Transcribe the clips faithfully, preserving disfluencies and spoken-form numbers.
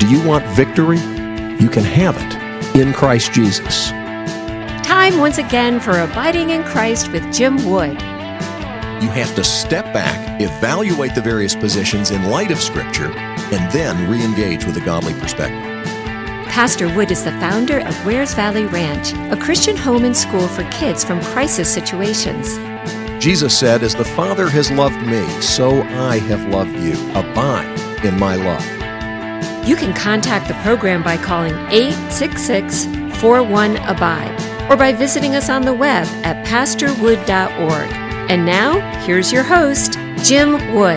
Do you want victory? You can have it in Christ Jesus. Time once again for Abiding in Christ with Jim Wood. You have to step back, evaluate the various positions in light of Scripture, and then re-engage with a godly perspective. Pastor Wood is the founder of Wares Valley Ranch, a Christian home and school for kids from crisis situations. Jesus said, "As the Father has loved me, so I have loved you. Abide in my love." You can contact the program by calling eight six six, four one, A B I D E or by visiting us on the web at pastor wood dot org. And now, here's your host, Jim Wood.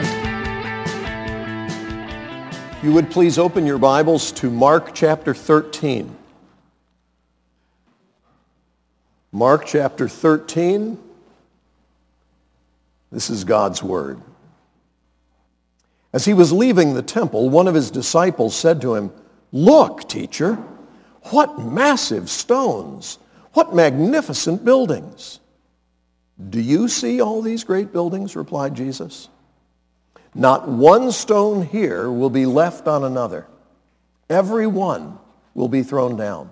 If you would please open your Bibles to Mark chapter thirteen. Mark chapter thirteen. This is God's Word. As he was leaving the temple, one of his disciples said to him, "Look, teacher, what massive stones, what magnificent buildings." "Do you see all these great buildings?" replied Jesus. "Not one stone here will be left on another. Every one will be thrown down."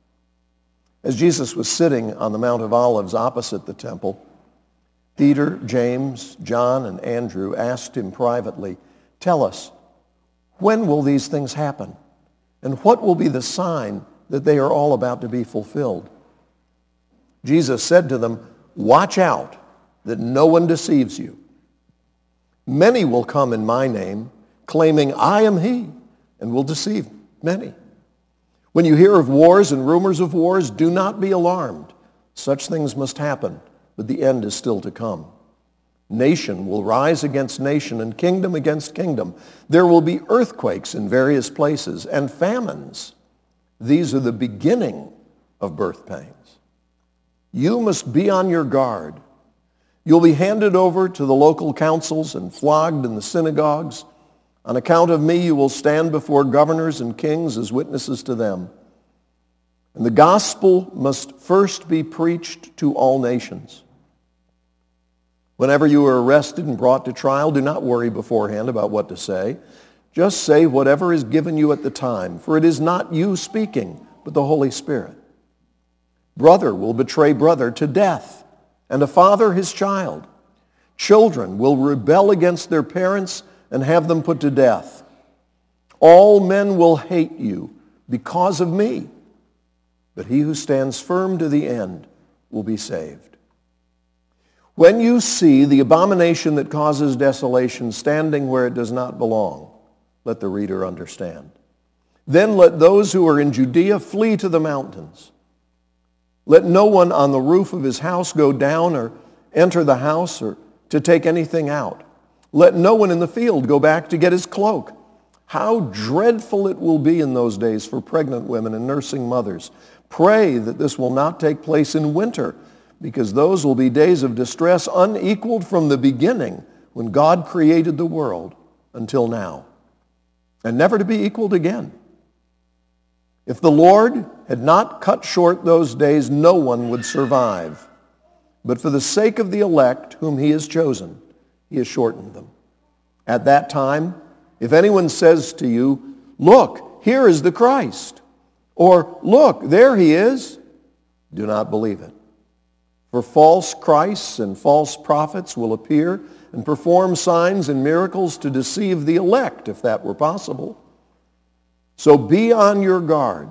As Jesus was sitting on the Mount of Olives opposite the temple, Peter, James, John, and Andrew asked him privately, "Tell us, when will these things happen? And what will be the sign that they are all about to be fulfilled?" Jesus said to them, "Watch out that no one deceives you. Many will come in my name, claiming I am he, and will deceive many. When you hear of wars and rumors of wars, do not be alarmed. Such things must happen, but the end is still to come. Nation will rise against nation and kingdom against kingdom. There will be earthquakes in various places and famines. These are the beginning of birth pains. You must be on your guard. You'll be handed over to the local councils and flogged in the synagogues. On account of me, you will stand before governors and kings as witnesses to them. And the gospel must first be preached to all nations. Whenever you are arrested and brought to trial, do not worry beforehand about what to say. Just say whatever is given you at the time, for it is not you speaking, but the Holy Spirit. Brother will betray brother to death, and a father his child. Children will rebel against their parents and have them put to death. All men will hate you because of me, but he who stands firm to the end will be saved. When you see the abomination that causes desolation standing where it does not belong, let the reader understand. Then let those who are in Judea flee to the mountains. Let no one on the roof of his house go down or enter the house or to take anything out. Let no one in the field go back to get his cloak. How dreadful it will be in those days for pregnant women and nursing mothers. Pray that this will not take place in winter, because those will be days of distress unequaled from the beginning when God created the world until now, and never to be equaled again. If the Lord had not cut short those days, no one would survive. But for the sake of the elect whom he has chosen, he has shortened them. At that time, if anyone says to you, 'Look, here is the Christ,' or 'Look, there he is,' do not believe it. For false Christs and false prophets will appear and perform signs and miracles to deceive the elect, if that were possible. So be on your guard.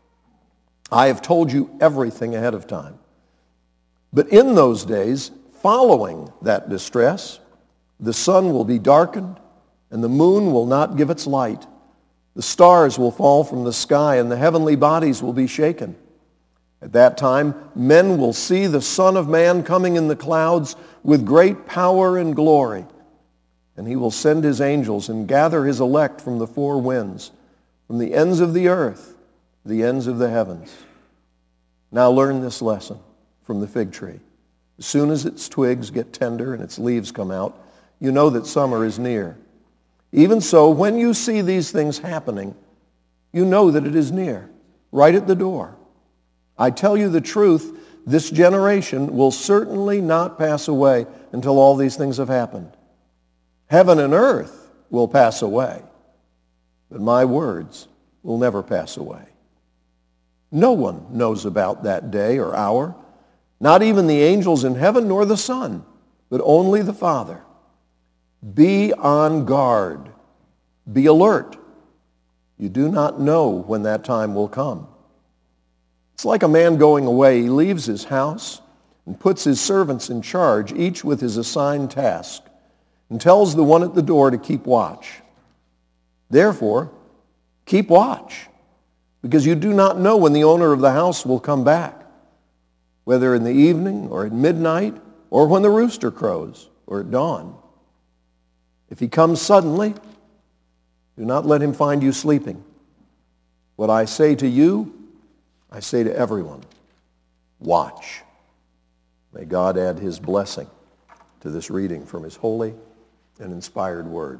I have told you everything ahead of time. But in those days, following that distress, the sun will be darkened, and the moon will not give its light. The stars will fall from the sky, and the heavenly bodies will be shaken. At that time, men will see the Son of Man coming in the clouds with great power and glory. And he will send his angels and gather his elect from the four winds, from the ends of the earth, the ends of the heavens. Now learn this lesson from the fig tree. As soon as its twigs get tender and its leaves come out, you know that summer is near. Even so, when you see these things happening, you know that it is near, right at the door. I tell you the truth, this generation will certainly not pass away until all these things have happened. Heaven and earth will pass away, but my words will never pass away. No one knows about that day or hour, not even the angels in heaven nor the Son, but only the Father. Be on guard. Be alert. You do not know when that time will come. It's like a man going away. He leaves his house and puts his servants in charge, each with his assigned task, and tells the one at the door to keep watch. Therefore, keep watch, because you do not know when the owner of the house will come back, whether in the evening or at midnight or when the rooster crows or at dawn. If he comes suddenly, do not let him find you sleeping. What I say to you, I say to everyone, watch. May God add his blessing to this reading from his holy and inspired word.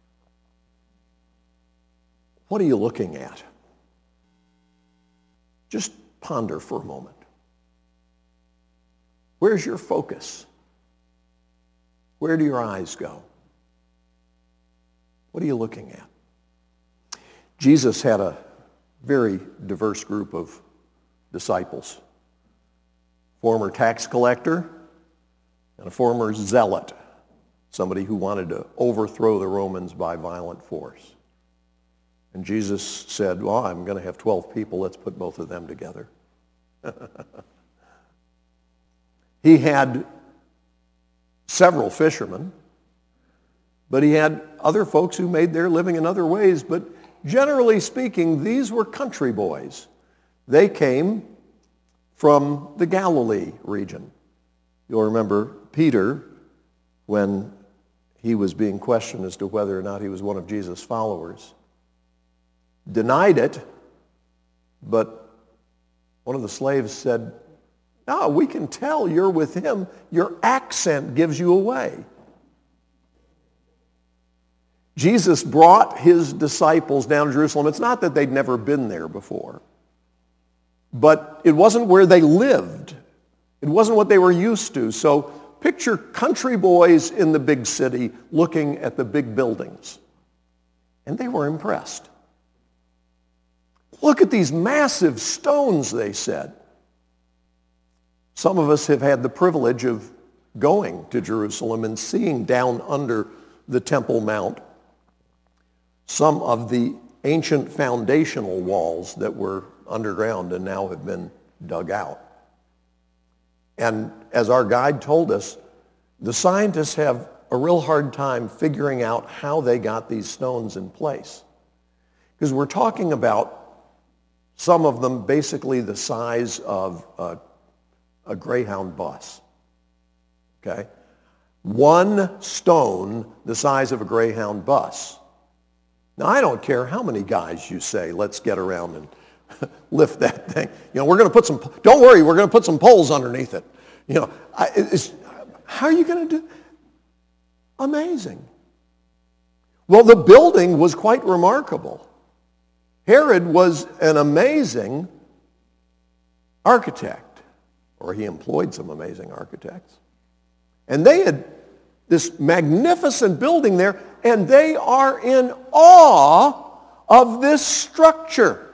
What are you looking at? Just ponder for a moment. Where's your focus? Where do your eyes go? What are you looking at? Jesus had a very diverse group of disciples. Former tax collector and a former zealot, somebody who wanted to overthrow the Romans by violent force. And Jesus said, well, I'm going to have twelve people. Let's put both of them together. He had several fishermen, but he had other folks who made their living in other ways. But generally speaking, these were country boys. They came from the Galilee region. You'll remember Peter, when he was being questioned as to whether or not he was one of Jesus' followers, denied it, but one of the slaves said, no, we can tell you're with him. Your accent gives you away. Jesus brought his disciples down to Jerusalem. It's not that they'd never been there before, but it wasn't where they lived. It wasn't what they were used to. So picture country boys in the big city looking at the big buildings. And they were impressed. Look at these massive stones, they said. Some of us have had the privilege of going to Jerusalem and seeing down under the Temple Mount some of the ancient foundational walls that were underground and now have been dug out. And as our guide told us, the scientists have a real hard time figuring out how they got these stones in place. Because we're talking about some of them basically the size of a, a Greyhound bus. Okay? One stone the size of a Greyhound bus. Now, I don't care how many guys you say, let's get around and lift that thing. You know, we're going to put some, don't worry, we're going to put some poles underneath it. You know, I, it's, how are you going to do? Amazing. Well, the building was quite remarkable. Herod was an amazing architect, or he employed some amazing architects. And they had this magnificent building there, and they are in awe of this structure.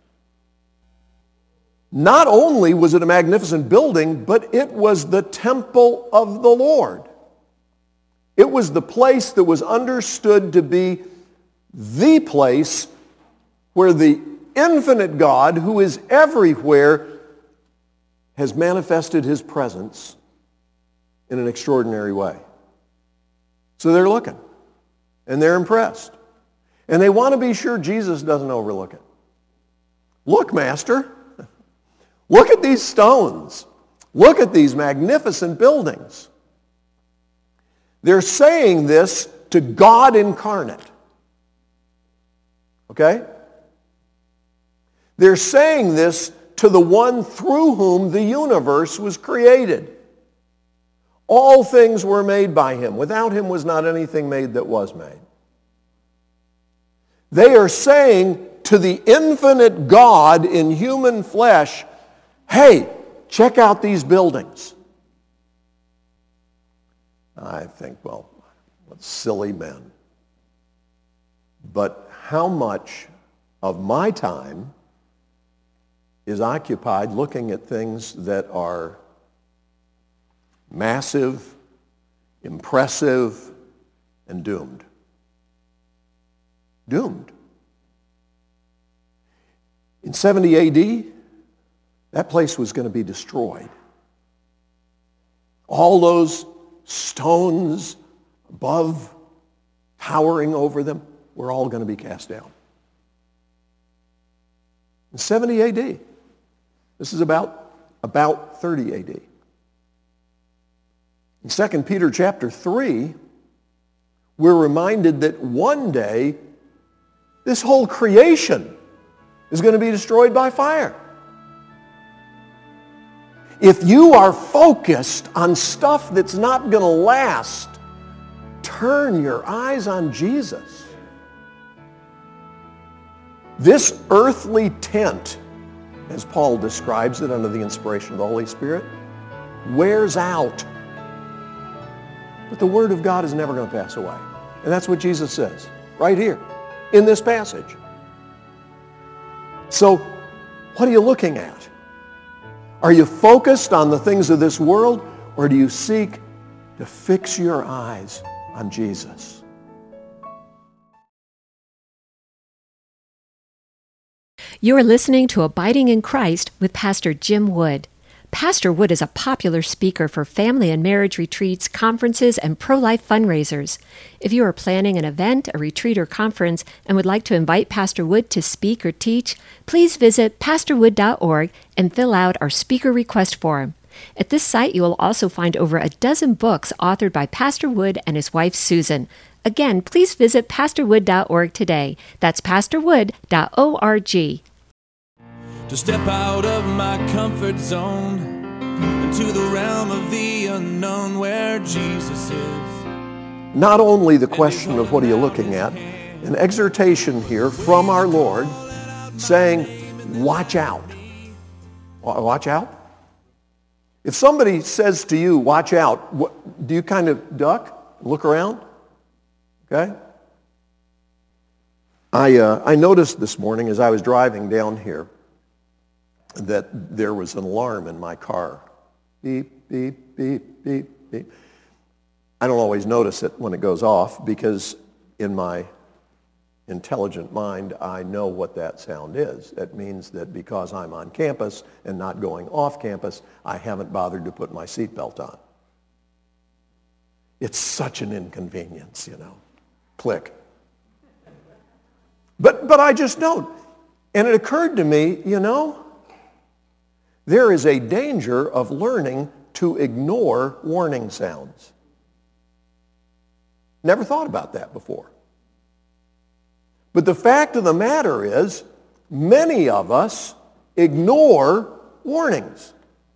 Not only was it a magnificent building, but it was the temple of the Lord. It was the place that was understood to be the place where the infinite God, who is everywhere, has manifested his presence in an extraordinary way. So they're looking, and they're impressed. And they want to be sure Jesus doesn't overlook it. Look, Master, look at these stones. Look at these magnificent buildings. They're saying this to God incarnate. Okay? They're saying this to the one through whom the universe was created. All things were made by him. Without him was not anything made that was made. They are saying to the infinite God in human flesh, hey, check out these buildings. I think, well, what silly men. But how much of my time is occupied looking at things that are massive, impressive, and doomed. Doomed. In seventy A D, that place was going to be destroyed. All those stones above, towering over them, were all going to be cast down. In seventy A D, this is about, about thirty A D. In Second Peter chapter three, we're reminded that one day this whole creation is going to be destroyed by fire. If you are focused on stuff that's not going to last, turn your eyes on Jesus. This earthly tent, as Paul describes it under the inspiration of the Holy Spirit, wears out. But the Word of God is never going to pass away. And that's what Jesus says right here in this passage. So, what are you looking at? Are you focused on the things of this world, or do you seek to fix your eyes on Jesus? You are listening to Abiding in Christ with Pastor Jim Wood. Pastor Wood is a popular speaker for family and marriage retreats, conferences, and pro-life fundraisers. If you are planning an event, a retreat, or conference and would like to invite Pastor Wood to speak or teach, please visit pastor wood dot org and fill out our speaker request form. At this site, you will also find over a dozen books authored by Pastor Wood and his wife, Susan. Again, please visit pastor wood dot org today. That's pastor wood dot org. To step out of my comfort zone into the realm of the unknown where Jesus is. Not only the question of what are you looking at, an exhortation here from our Lord saying, watch out. Watch out? If somebody says to you, watch out, what, do you kind of duck, look around? Okay? I, uh, I noticed this morning as I was driving down here that there was an alarm in my car. Beep, beep, beep, beep, beep. I don't always notice it when it goes off because in my intelligent mind, I know what that sound is. It means that because I'm on campus and not going off campus, I haven't bothered to put my seatbelt on. It's such an inconvenience, you know. Click. But, but I just don't. And it occurred to me, you know, there is a danger of learning to ignore warning sounds. Never thought about that before. But the fact of the matter is, many of us ignore warnings.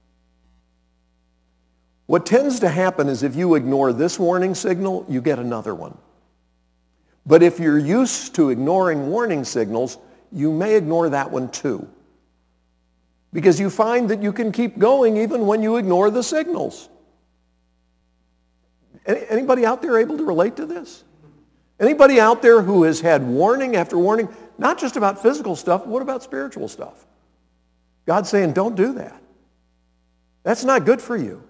What tends to happen is if you ignore this warning signal, you get another one. But if you're used to ignoring warning signals, you may ignore that one too. Because you find that you can keep going even when you ignore the signals. Anybody out there able to relate to this? Anybody out there who has had warning after warning, not just about physical stuff, what about spiritual stuff? God's saying, don't do that. That's not good for you.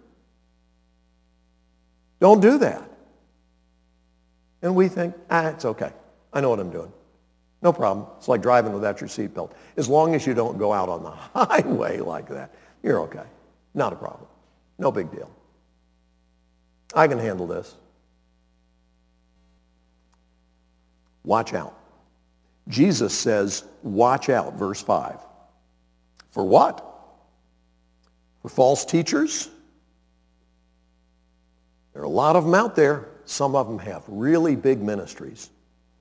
Don't do that. And we think, ah, it's okay. I know what I'm doing. No problem. It's like driving without your seatbelt. As long as you don't go out on the highway like that, you're okay. Not a problem. No big deal. I can handle this. Watch out. Jesus says, watch out, verse five. For what? For false teachers? There are a lot of them out there. Some of them have really big ministries.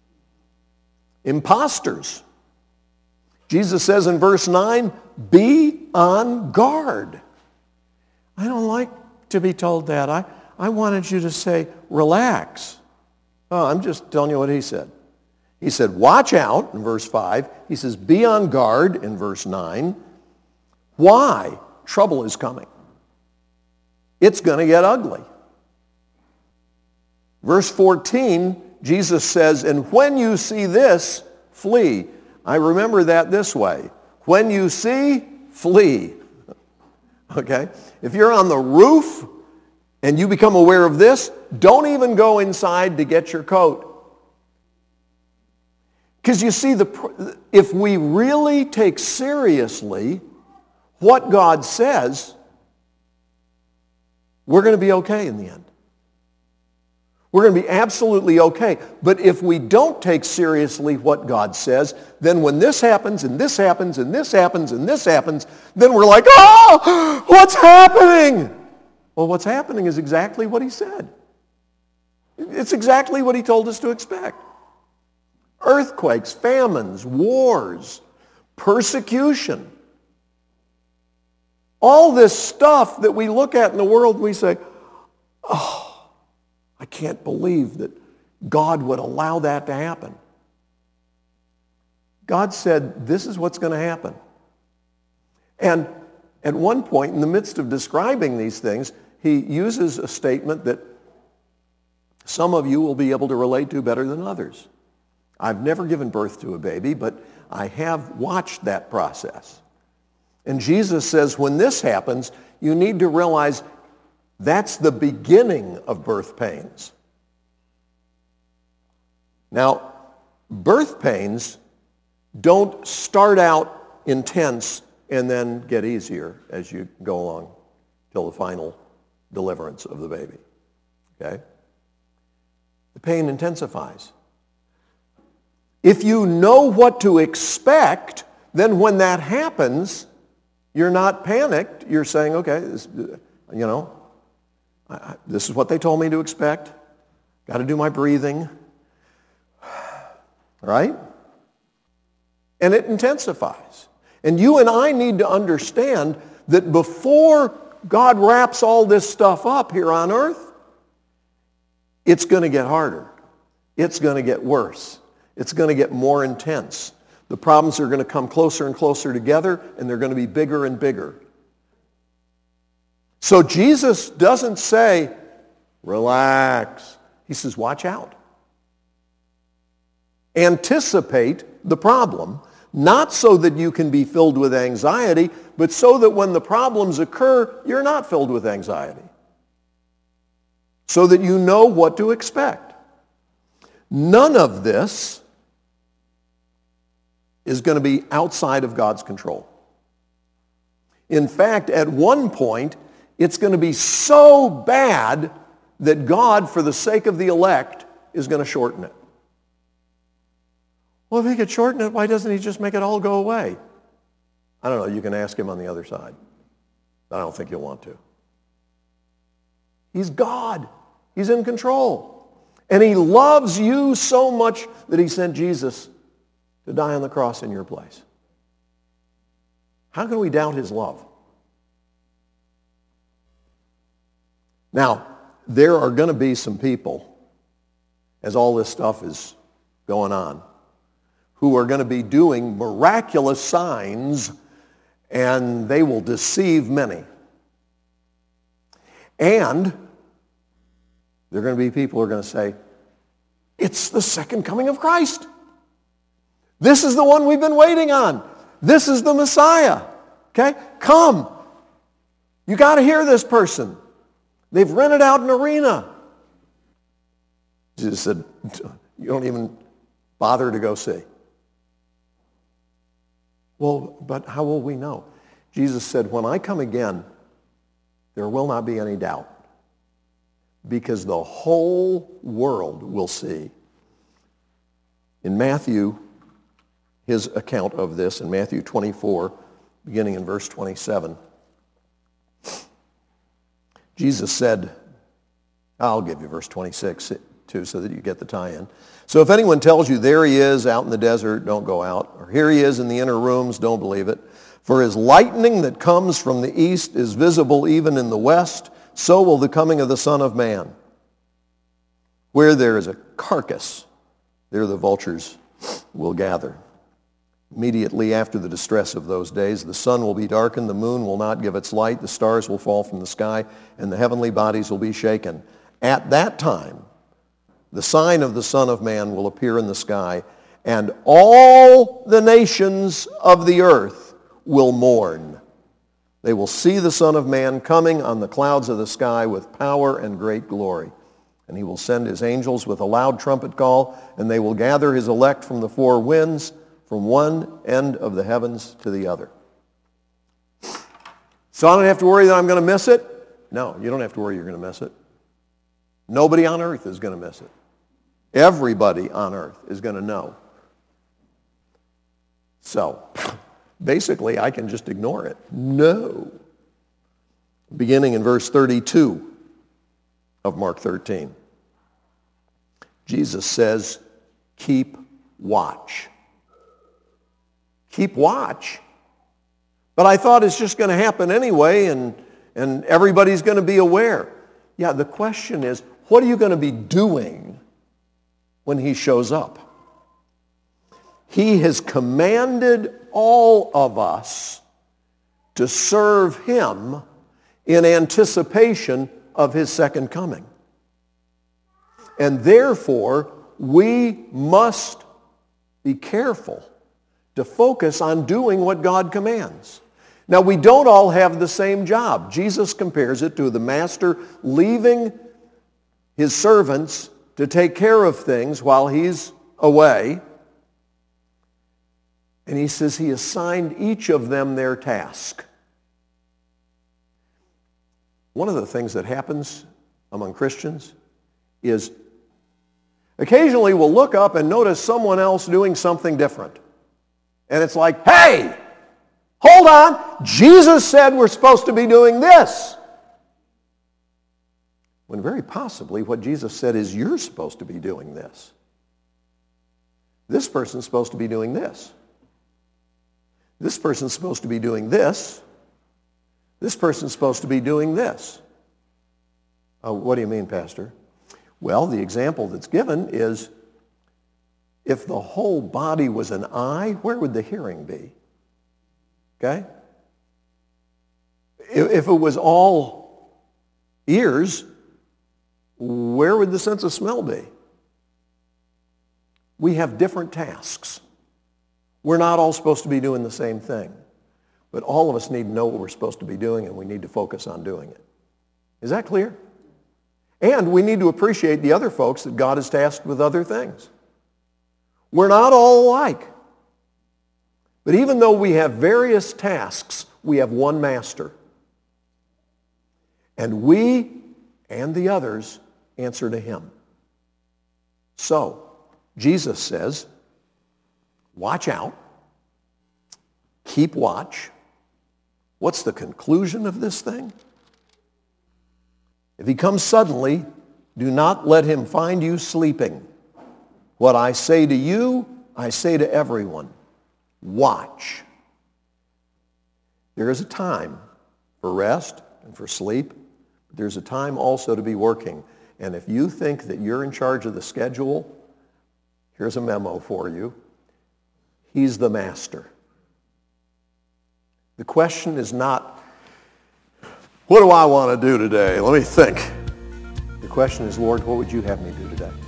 Imposters. Jesus says in verse nine, be on guard. I don't like to be told that. I, I wanted you to say, relax. Oh, I'm just telling you what he said. He said, watch out in verse five. He says, be on guard in verse nine. Why? Trouble is coming. It's going to get ugly. Verse fourteen, Jesus says, and when you see this, flee. I remember that this way. When you see, flee. Okay? If you're on the roof and you become aware of this, don't even go inside to get your coat. Because you see, the, if we really take seriously what God says, we're going to be okay in the end. We're going to be absolutely okay. But if we don't take seriously what God says, then when this happens, and this happens, and this happens, and this happens, then we're like, oh, what's happening? Well, what's happening is exactly what he said. It's exactly what he told us to expect. Earthquakes, famines, wars, persecution. All this stuff that we look at in the world and we say, oh, I can't believe that God would allow that to happen. God said, this is what's going to happen. And at one point, in the midst of describing these things, he uses a statement that some of you will be able to relate to better than others. I've never given birth to a baby, but I have watched that process. And Jesus says, when this happens, you need to realize that's the beginning of birth pains. Now, birth pains don't start out intense and then get easier as you go along till the final deliverance of the baby. Okay? The pain intensifies. If you know what to expect, then when that happens, you're not panicked. You're saying, okay, this, you know, I, this is what they told me to expect. Got to do my breathing. Right? And it intensifies. And you and I need to understand that before God wraps all this stuff up here on earth, it's going to get harder. It's going to get worse. It's going to get more intense. The problems are going to come closer and closer together, and they're going to be bigger and bigger. So Jesus doesn't say, relax. He says, watch out. Anticipate the problem, not so that you can be filled with anxiety, but so that when the problems occur, you're not filled with anxiety. So that you know what to expect. None of this is going to be outside of God's control. In fact, at one point, it's going to be so bad that God, for the sake of the elect, is going to shorten it. Well, if he could shorten it, why doesn't he just make it all go away? I don't know. You can ask him on the other side. I don't think you'll want to. He's God. He's in control. And he loves you so much that he sent Jesus to die on the cross in your place. How can we doubt his love? Now, there are going to be some people, as all this stuff is going on, who are going to be doing miraculous signs, and they will deceive many. And there are going to be people who are going to say, it's the second coming of Christ. This is the one we've been waiting on. This is the Messiah. Okay? Come. You got to hear this person. They've rented out an arena. Jesus said, you don't even bother to go see. Well, but how will we know? Jesus said, when I come again, there will not be any doubt, because the whole world will see. In Matthew, his account of this, in Matthew twenty-four, beginning in verse twenty-seven, Jesus said, I'll give you verse twenty-six too, so that you get the tie-in. So if anyone tells you, there he is out in the desert, don't go out. Or here he is in the inner rooms, don't believe it. For as lightning that comes from the east is visible even in the west, so will the coming of the Son of Man. Where there is a carcass, there the vultures will gather. Immediately after the distress of those days, the sun will be darkened, the moon will not give its light, the stars will fall from the sky, and the heavenly bodies will be shaken. At that time, the sign of the Son of Man will appear in the sky, and all the nations of the earth will mourn. They will see the Son of Man coming on the clouds of the sky with power and great glory. And he will send his angels with a loud trumpet call, and they will gather his elect from the four winds, from one end of the heavens to the other. So I don't have to worry that I'm going to miss it? No, you don't have to worry you're going to miss it. Nobody on earth is going to miss it. Everybody on earth is going to know. So, basically, I can just ignore it. No. Beginning in verse thirty-two of Mark thirteen, Jesus says, keep watch. Keep watch? But I thought it's just going to happen anyway, and, and everybody's going to be aware. Yeah, the question is, what are you going to be doing when he shows up? He has commanded all of us to serve him in anticipation of his second coming. And therefore, we must be careful to focus on doing what God commands. Now, we don't all have the same job. Jesus compares it to the master leaving his servants to take care of things while he's away. And he says he assigned each of them their task. One of the things that happens among Christians is occasionally we'll look up and notice someone else doing something different. And it's like, hey, hold on, Jesus said we're supposed to be doing this. When very possibly what Jesus said is you're supposed to be doing this. This person's supposed to be doing this. This person's supposed to be doing this. This person's supposed to be doing this. Oh, what do you mean, Pastor? Well, the example that's given is if the whole body was an eye, where would the hearing be? Okay? If it was all ears, where would the sense of smell be? We have different tasks. We're not all supposed to be doing the same thing. But all of us need to know what we're supposed to be doing, and we need to focus on doing it. Is that clear? And we need to appreciate the other folks that God has tasked with other things. We're not all alike. But even though we have various tasks, we have one master. And we and the others answer to him. So, Jesus says, watch out. Keep watch. What's the conclusion of this thing? If he comes suddenly, do not let him find you sleeping. What I say to you, I say to everyone. Watch. There is a time for rest and for sleep. But there's a time also to be working. And if you think that you're in charge of the schedule, here's a memo for you. He's the master. The question is not, what do I want to do today? Let me think. The question is, Lord, what would you have me do today?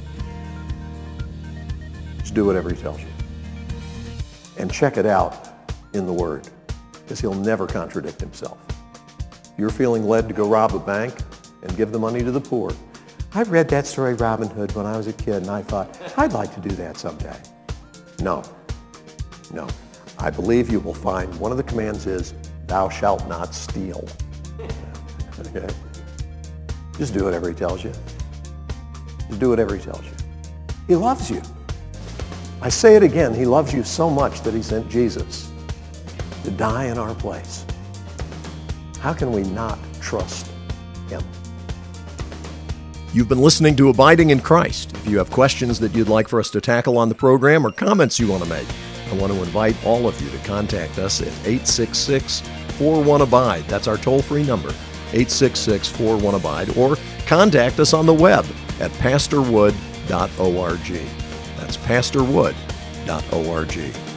Just do whatever he tells you. And check it out in the Word, because he'll never contradict himself. If you're feeling led to go rob a bank and give the money to the poor, I read that story, Robin Hood, when I was a kid, and I thought, I'd like to do that someday. No. No. I believe you will find one of the commands is, thou shalt not steal. Okay? Just do whatever he tells you. Just do whatever he tells you. He loves you. I say it again, he loves you so much that he sent Jesus to die in our place. How can we not trust him? You've been listening to Abiding in Christ. If you have questions that you'd like for us to tackle on the program or comments you want to make, I want to invite all of you to contact us at eight six six, four one, abide. That's our toll-free number, eight six six, four one, abide. Or contact us on the web at pastor wood dot org. That's pastor wood dot org.